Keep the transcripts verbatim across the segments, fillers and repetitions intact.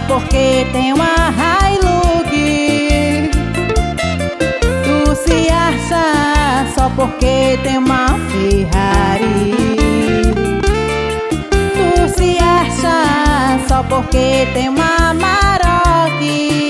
porque tem uma Hilux. Tu se acha só porque tem uma Ferrari. Tu se acha só porque tem uma Maroc.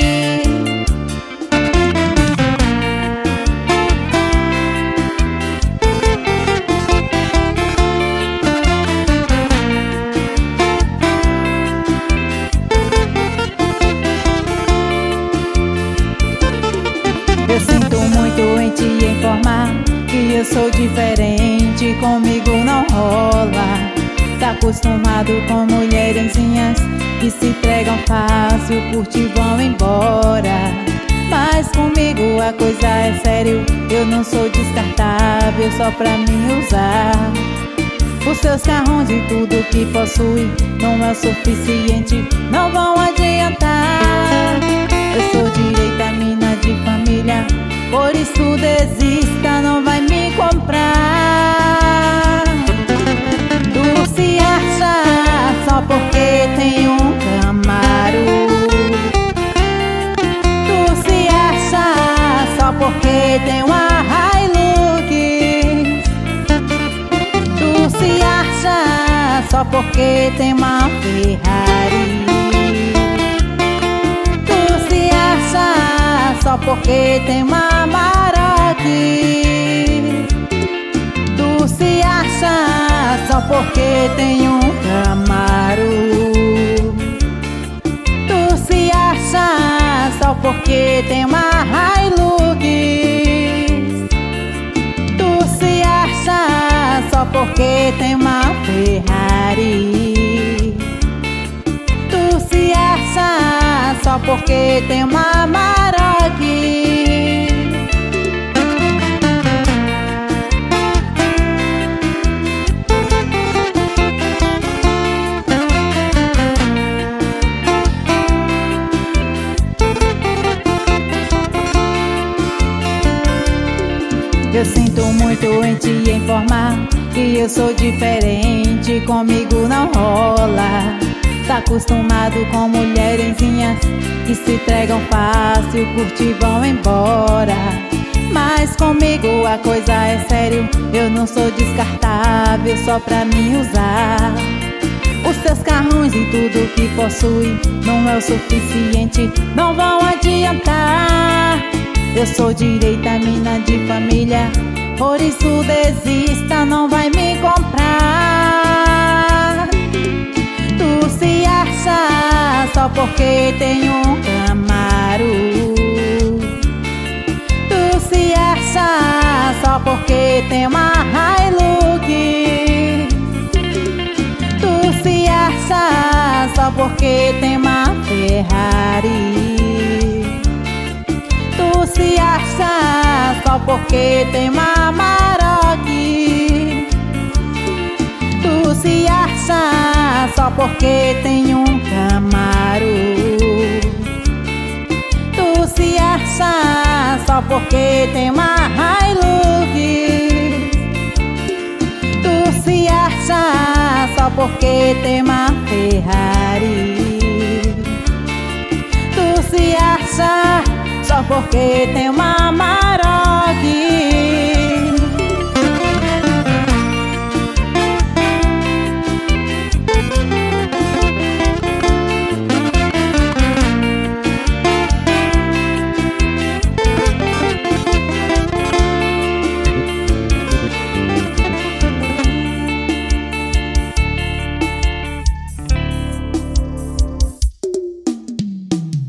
Eu sinto muito em te informar que eu sou diferente, comigo não rola. Tá acostumado com mulherenzinhas que se entregam fácil, curte e vão embora. Mas comigo a coisa é sério, eu não sou descartável só pra me usar. Os seus carrões e tudo que possui não é o suficiente, não vão adiantar. Eu sou direita, mina de família, por isso desista, não vai me comprar. Tu se acha só porque tem um Camaro. Tu se acha só porque tem uma Hilux. Tu se acha só porque tem uma Ferrari. Só porque tem uma Maroc. Tu se acha só porque tem um Camaro. Tu se acha só porque tem uma Hilux. Tu se acha só porque tem uma Ferrari. Tu se acha só porque tem uma Maroc. Eu sinto muito em te informar que eu sou diferente, comigo não rola. Tá acostumado com mulherenzinhas que se entregam fácil, curte e vão embora. Mas comigo a coisa é sério, eu não sou descartável só pra me usar. Os seus carrões e tudo que possui não é o suficiente, não vão adiantar. Eu sou direita, mina de família, por isso desista, não vai me comprar. Tu se acha só porque tem um Camaro. Tu se acha só porque tem uma Hilux. Tu se acha só porque tem uma Ferrari. Tu se acha só porque tem uma Maroc. Tu se acha só porque tem um Camaro. Tu se acha só porque tem uma Hilux. Tu se acha só porque tem uma Ferrari. Tu se acha só porque tem uma Maroc.